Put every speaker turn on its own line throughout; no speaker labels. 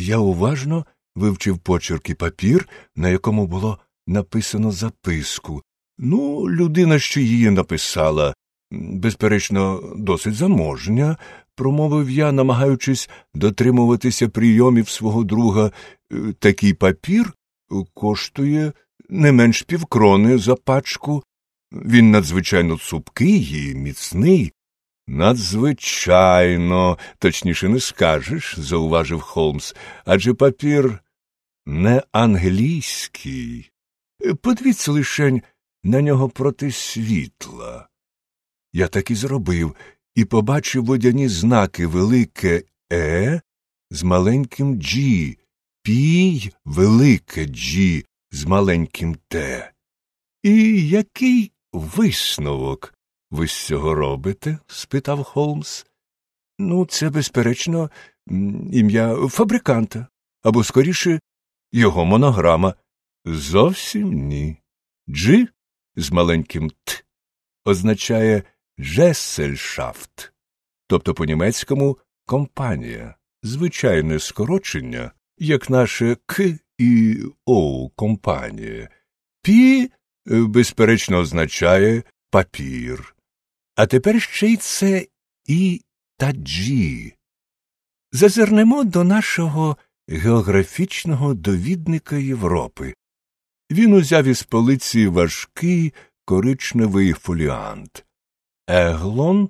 Я уважно вивчив почерк і папір, на якому було написано записку. Людина, що її написала, безперечно, досить заможня, промовив я, намагаючись дотримуватися прийомів свого друга. Такий папір коштує не менш півкрони за пачку. Він надзвичайно цупкий і міцний. Надзвичайно, точніше не скажеш, зауважив Холмс, адже папір не англійський. Подивіться лишень на нього проти світла. Я так і зробив, і побачив водяні знаки велике «Е» з маленьким «G», «Пі» велике «G» з маленьким «Т». І який висновок ви з цього робите? – спитав Холмс. Це, безперечно, ім'я фабриканта, або, скоріше, його монограма. Зовсім ні. «G» з маленьким «Т» означає «Gesellschaft», тобто по-німецькому «компанія», звичайне скорочення, як наше «К» і «О» – «компанія». «Пі», безперечно, означає «папір». А тепер ще й це «І» та «Джі». Зазирнемо до нашого географічного довідника Європи. Він узяв із полиці важкий коричневий фоліант. Еглон,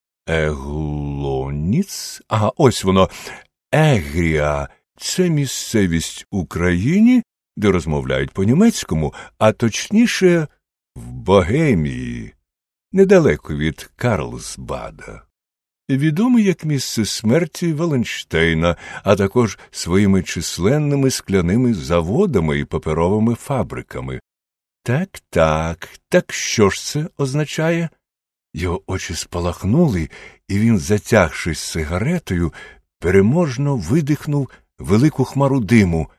Еглоніц, ось воно, Егрія – це місцевість в Україні, де розмовляють по-німецькому, а точніше в Богемії, недалеко від Карлсбада. Відомий як місце смерті Валенштейна, а також своїми численними скляними заводами і паперовими фабриками. Так що ж це означає? Його очі спалахнули, і він, затягшись сигаретою, переможно видихнув велику хмару диму.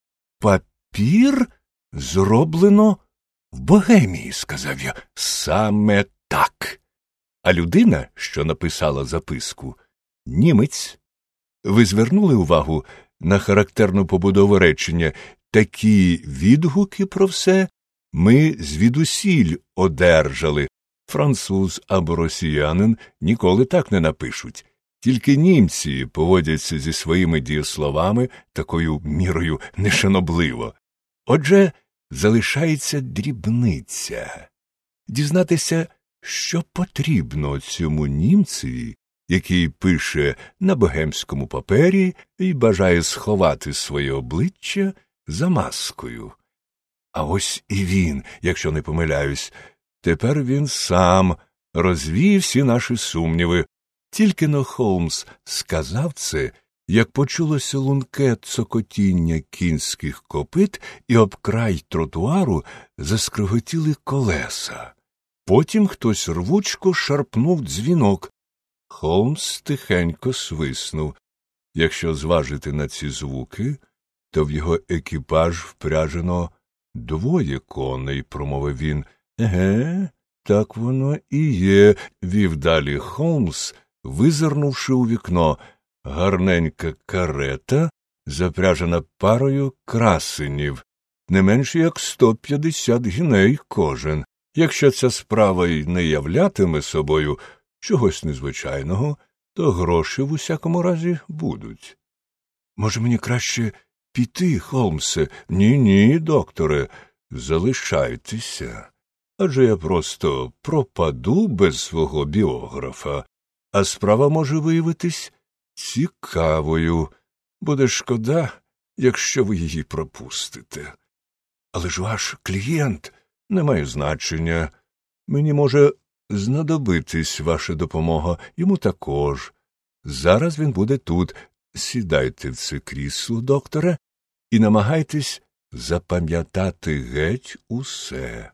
«Папір зроблено в Богемії», – сказав я. «Саме так. А людина, що написала записку, німець». Ви звернули увагу на характерну побудову речення «Такі відгуки про все ми звідусіль одержали». Француз або росіянин ніколи так не напишуть. Тільки німці поводяться зі своїми дієсловами такою мірою нешанобливо. Отже, залишається дрібниця. Дізнатися, що потрібно цьому німцеві, який пише на богемському папері і бажає сховати своє обличчя за маскою. А ось і він, якщо не помиляюсь. Тепер він сам розвів всі наші сумніви. Тільки-но Холмс сказав це, як почулося лунке цокотіння кінських копит, і об край тротуару заскриготіли колеса. Потім хтось рвучко шарпнув дзвінок. Холмс тихенько свиснув. Якщо зважити на ці звуки, то в його екіпаж впряжено 2 коней, промовив він. Еге, так воно і є, вів далі Холмс, визирнувши у вікно. Гарненька карета, запряжена парою красенів, не менш як 150 гіней кожен. Якщо ця справа й не являтиме собою чогось незвичайного, то гроші в усякому разі будуть. Може, мені краще піти, Холмсе? Ні, докторе, залишайтеся. Адже я просто пропаду без свого біографа, а справа може виявитись цікавою. Буде шкода, якщо ви її пропустите. Але ж ваш клієнт не має значення. Мені може знадобитись ваша допомога, йому також. Зараз він буде тут. Сідайте в це крісло, докторе, і намагайтесь запам'ятати геть усе.